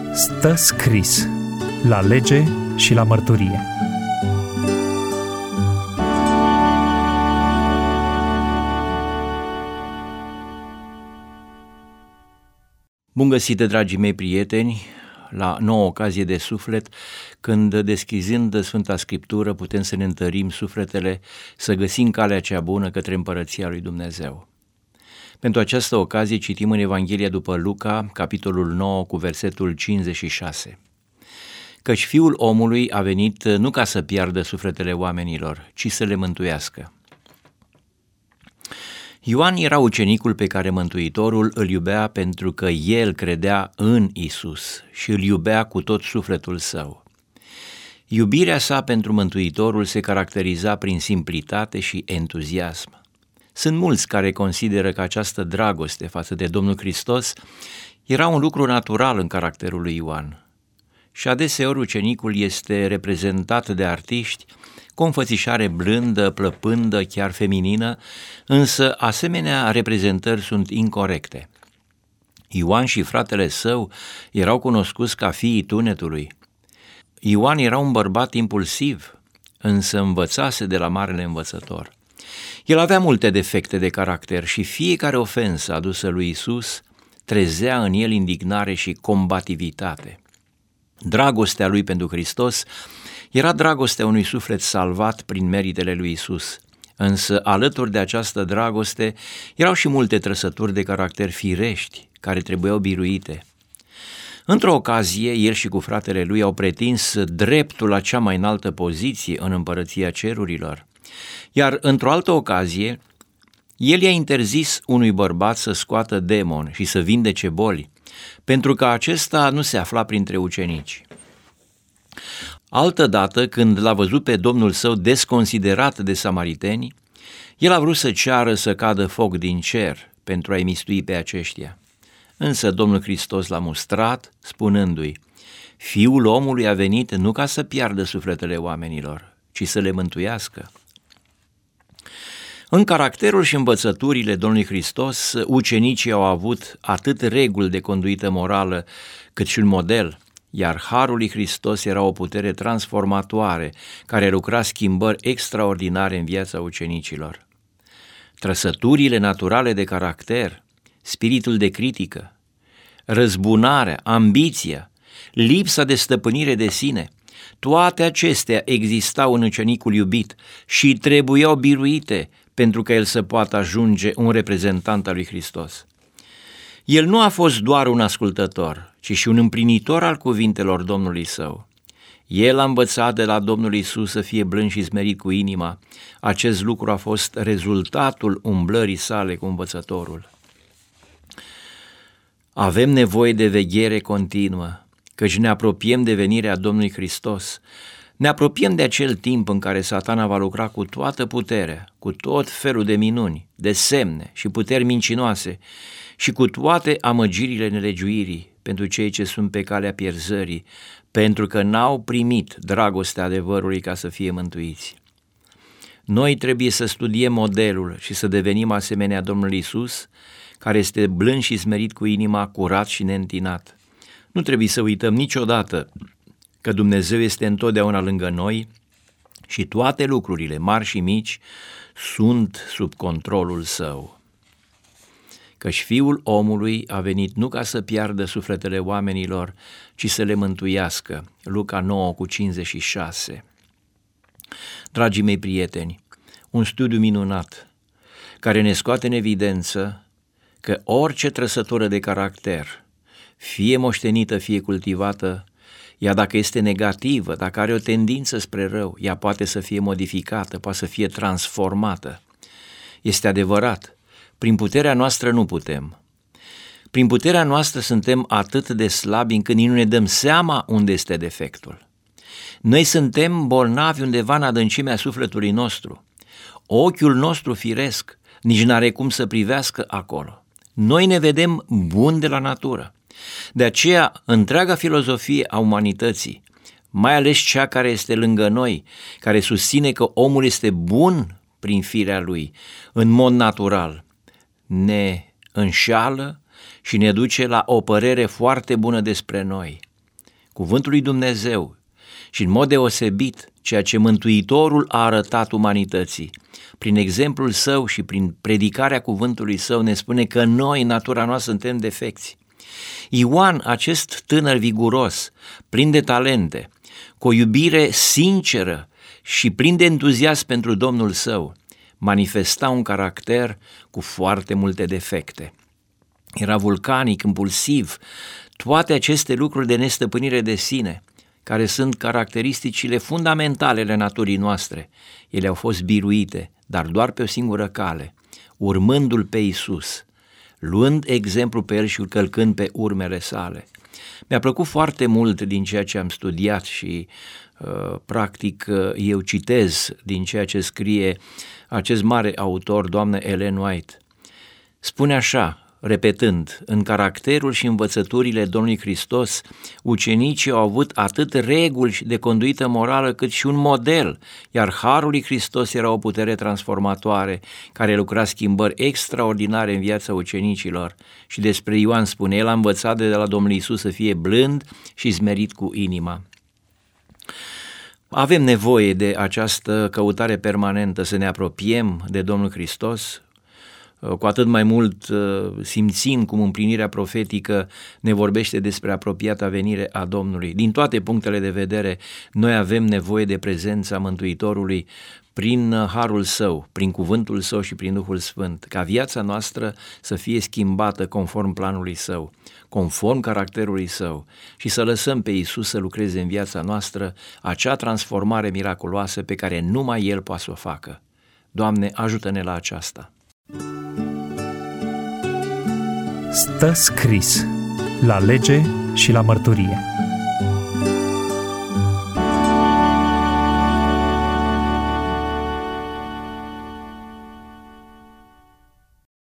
Stă scris la lege și la mărturie. Bun găsit, dragii mei prieteni, la nouă ocazie de suflet, când deschizând Sfânta Scriptură putem să ne întărim sufletele, să găsim calea cea bună către Împărăția lui Dumnezeu. Pentru această ocazie citim în Evanghelia după Luca, capitolul 9, cu versetul 56. Căci Fiul omului a venit nu ca să piardă sufletele oamenilor, ci să le mântuiască. Ioan era ucenicul pe care Mântuitorul îl iubea pentru că el credea în Isus și îl iubea cu tot sufletul său. Iubirea sa pentru Mântuitorul se caracteriza prin simplitate și entuziasm. Sunt mulți care consideră că această dragoste față de Domnul Hristos era un lucru natural în caracterul lui Ioan. Și adeseori ucenicul este reprezentat de artiști cu o înfățișare blândă, plăpândă, chiar feminină, însă asemenea reprezentări sunt incorecte. Ioan și fratele său erau cunoscuți ca fiii tunetului. Ioan era un bărbat impulsiv, însă învățase de la marele învățător. El avea multe defecte de caracter și fiecare ofensă adusă lui Isus trezea în el indignare și combativitate. Dragostea lui pentru Hristos era dragostea unui suflet salvat prin meritele lui Isus, însă alături de această dragoste erau și multe trăsături de caracter firești care trebuiau biruite. Într-o ocazie, el și cu fratele lui au pretins dreptul la cea mai înaltă poziție în împărăția cerurilor, iar într-o altă ocazie, el i-a interzis unui bărbat să scoată demoni și să vindece boli, pentru că acesta nu se afla printre ucenici. Altădată, când l-a văzut pe Domnul său desconsiderat de samariteni, el a vrut să ceară să cadă foc din cer pentru a-i mistui pe aceștia. Însă Domnul Hristos l-a mustrat, spunându-i: Fiul omului a venit nu ca să piardă sufletele oamenilor, ci să le mântuiască. În caracterul și învățăturile Domnului Hristos, ucenicii au avut atât reguli de conduită morală, cât și un model, iar harul lui Hristos era o putere transformatoare care lucra schimbări extraordinare în viața ucenicilor. Trăsăturile naturale de caracter, spiritul de critică, răzbunarea, ambiția, lipsa de stăpânire de sine, toate acestea existau în ucenicul iubit și trebuiau biruite pentru că el să poată ajunge un reprezentant al lui Hristos. El nu a fost doar un ascultător, ci și un împlinitor al cuvintelor Domnului său. El a învățat de la Domnul Iisus să fie blând și smerit cu inima. Acest lucru a fost rezultatul umblării sale cu învățătorul. Avem nevoie de veghere continuă, căci ne apropiem de venirea Domnului Hristos. Ne apropiem de acel timp în care Satana va lucra cu toată puterea, cu tot felul de minuni, de semne și puteri mincinoase și cu toate amăgirile nelegiuirii pentru cei ce sunt pe calea pierzării, pentru că n-au primit dragostea adevărului ca să fie mântuiți. Noi trebuie să studiem modelul și să devenim asemenea Domnului Iisus, care este blând și smerit cu inima, curat și neîntinat. Nu trebuie să uităm niciodată că Dumnezeu este întotdeauna lângă noi și toate lucrurile, mari și mici, sunt sub controlul Său. Căci Fiul omului a venit nu ca să piardă sufletele oamenilor, ci să le mântuiască. Luca 9, cu 56. Dragii mei prieteni, un studiu minunat care ne scoate în evidență că orice trăsătură de caracter, fie moștenită, fie cultivată, ea dacă este negativă, dacă are o tendință spre rău, ea poate să fie modificată, poate să fie transformată. Este adevărat, prin puterea noastră nu putem. Prin puterea noastră suntem atât de slabi încât nici nu ne dăm seama unde este defectul. Noi suntem bolnavi undeva în adâncimea sufletului nostru. Ochiul nostru firesc nici n-are cum să privească acolo. Noi ne vedem buni de la natură. De aceea, întreaga filozofie a umanității, mai ales cea care este lângă noi, care susține că omul este bun prin firea lui, în mod natural, ne înșală și ne duce la o părere foarte bună despre noi. cuvântul lui Dumnezeu și în mod deosebit ceea ce Mântuitorul a arătat umanității, prin exemplul său și prin predicarea cuvântului său, ne spune că noi, natura noastră, suntem defecți. Ioan, acest tânăr viguros, plin de talente, cu o iubire sinceră și plin de entuziasm pentru Domnul său, manifesta un caracter cu foarte multe defecte. Era vulcanic, impulsiv, toate aceste lucruri de nestăpânire de sine, care sunt caracteristicile fundamentale ale naturii noastre. Ele au fost biruite, dar doar pe o singură cale, urmându-L pe Iisus, luând exemplu pe El și călcând pe urmele sale. Mi-a plăcut foarte mult din ceea ce am studiat și practic eu citez din ceea ce scrie acest mare autor, doamna Ellen White. Spune așa, repetând, în caracterul și învățăturile Domnului Hristos, ucenicii au avut atât reguli de conduită morală cât și un model, iar Harul lui Hristos era o putere transformatoare care lucra schimbări extraordinare în viața ucenicilor. Și despre Ioan spune, el a învățat de la Domnul Iisus să fie blând și smerit cu inima. Avem nevoie de această căutare permanentă, să ne apropiem de Domnul Hristos, cu atât mai mult simțim cum împlinirea profetică ne vorbește despre apropiata venire a Domnului. Din toate punctele de vedere, noi avem nevoie de prezența Mântuitorului prin harul său, prin cuvântul său și prin Duhul Sfânt, ca viața noastră să fie schimbată conform planului său, conform caracterului său și să lăsăm pe Iisus să lucreze în viața noastră acea transformare miraculoasă pe care numai El poate să o facă. Doamne, ajută-ne la aceasta! Stă scris la lege și la mărturie.